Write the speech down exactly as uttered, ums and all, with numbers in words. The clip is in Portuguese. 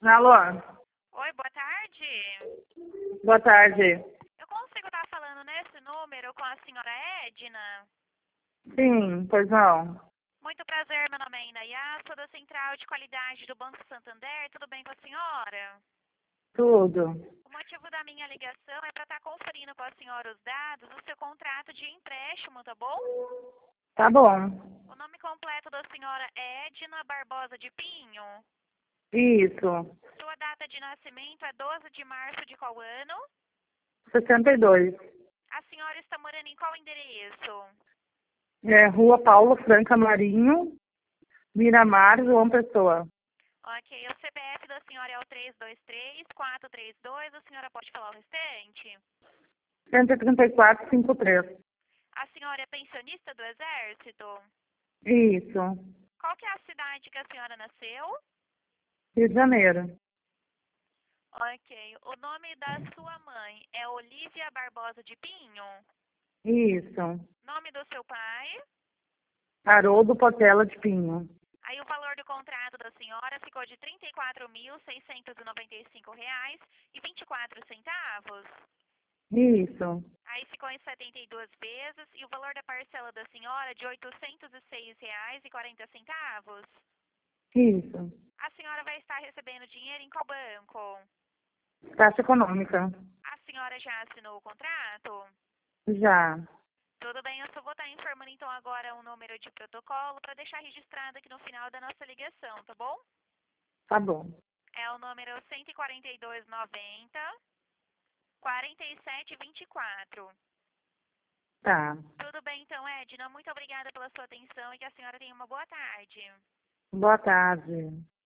Alô, Oi, boa tarde. boa tarde. Eu consigo estar falando nesse número com a senhora Edna? Sim, pois não. Muito prazer, meu nome é Inayá, sou da Central de Qualidade do Banco Santander. Tudo bem com a senhora? Tudo. O motivo da minha ligação é para estar conferindo com a senhora os dados do seu contrato de empréstimo, tá bom? Tá bom. O nome completo da senhora é Edna Barbosa de Pinho. Isso. Sua data de nascimento é doze de março de qual ano? sessenta e dois. A senhora está morando em qual endereço? É, Rua Paulo Franca Marinho, Miramar, João Pessoa. Ok, o C P F da senhora é o três dois três, quatro três dois, a senhora pode falar o restante? cento e trinta e quatro, cinquenta e três. A senhora é pensionista do Exército? Isso. Qual que é a cidade que a senhora nasceu? Rio de Janeiro. Ok, o nome da sua mãe é Olívia Barbosa de Pinho? Isso. Nome do seu pai? Haroldo Portela de Pinho. Aí o valor do contrato da senhora ficou de trinta e quatro mil, seiscentos e noventa e cinco reais e vinte e quatro centavos. Isso. Aí ficou em setenta e duas vezes e o valor da parcela da senhora é de oitocentos e seis reais e quarenta centavos. Isso. A senhora vai estar recebendo dinheiro em qual banco? Caixa Econômica. A senhora já assinou o contrato? Já. Tudo bem, eu só vou estar informando então agora um número de protocolo para deixar registrado aqui no final da nossa ligação, tá bom? Tá bom. É o número cento e quarenta e dois noventa, quarenta e sete vinte e quatro. Tá. Tudo bem então, Edna? Muito obrigada pela sua atenção e que a senhora tenha uma boa tarde. Boa tarde.